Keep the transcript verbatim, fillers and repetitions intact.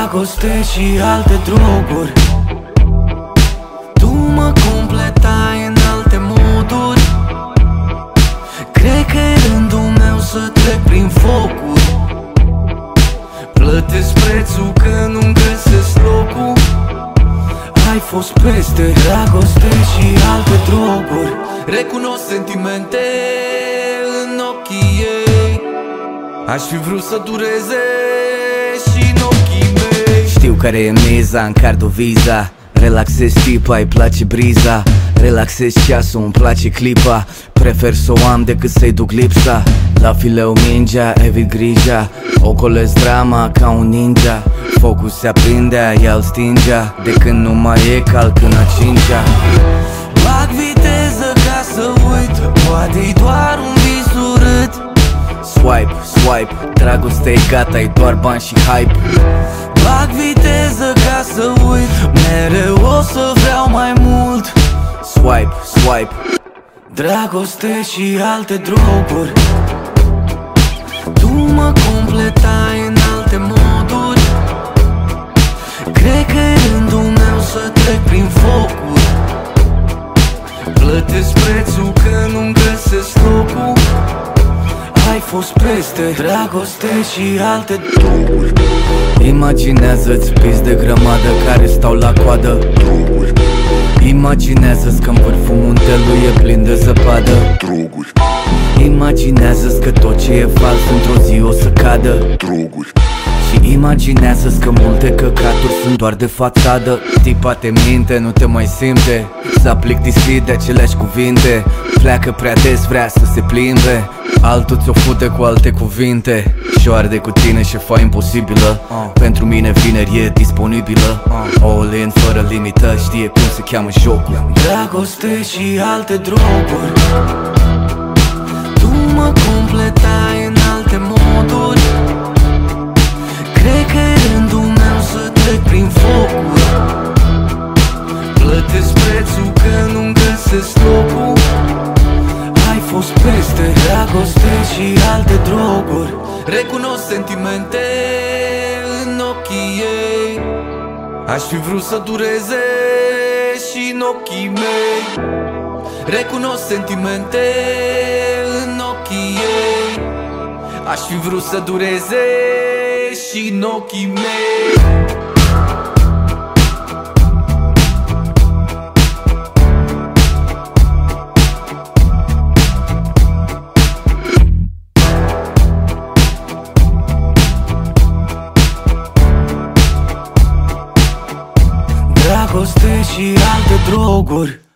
dragoste și alte droguri. Tu mă completai în alte moduri. Cred că e rândul meu să trec prin focuri. Plătesc prețul că nu-mi găsesc locul. Ai fost peste dragoste și alte droguri. Recunosc sentimente în ochii ei. Aș fi vrut să dureze și în ochii mei. Știu care e miza, încarc o viza. Relaxez tipa, îi place briza. Relaxez ceasul, îmi place clipa. Prefer să o am decât să-i duc lipsa. La fileu mingea, evit grija. Ocolesc drama ca un ninja. Focul se aprindea, ea îl stingea. De când nu mai e calc în a cincea. Bag viteză ca să uit. Poate-i doar un vis urât. Swipe, swipe, dragostea e gata, e doar bani și hype. Bag viteză ca să uit. Mereu o să vreau mai mult. Swipe, swipe, dragoste și alte droguri. Tu mă completai în alte moduri. Cred că e rândul meu să trec prin focuri. Plătesc prețul că nu-mi găsesc locul. Ai fost peste dragoste și alte droguri. Imaginează-ți piți de grămadă care stau la coadă. Droguri. Imaginează-ți că-n vârful muntelui e plin de zăpadă. Droguri. Imaginează-ți că tot ce e fals într-o zi o să cadă. Droguri. Și imaginează-ți că multe căcaturi sunt doar de fațadă. Tipa te minte, nu te mai simte. S-a plictisit de aceleași cuvinte. Pleacă prea des, vrea să se plimbe. Altul ți-o fute cu alte cuvinte. Și-o arde cu tine șefa imposibilă. uh. Pentru mine vineri e disponibilă. uh. All in, fără limită, știe cum se cheamă jocul. Dragoste și alte droguri. Tu mă completai în alte moduri. Cred că e rândul meu să trec prin focuri. Plătesc prețul că nu-mi găsesc locul. Ai fost peste dragoste și alte droguri. Recunosc sentimente în ochii ei. Aș fi vrut să dureze și în ochii mei. Recunosc sentimente în ochii ei. Aș fi vrut să dureze și în ochii mei. Dragoste și alte droguri.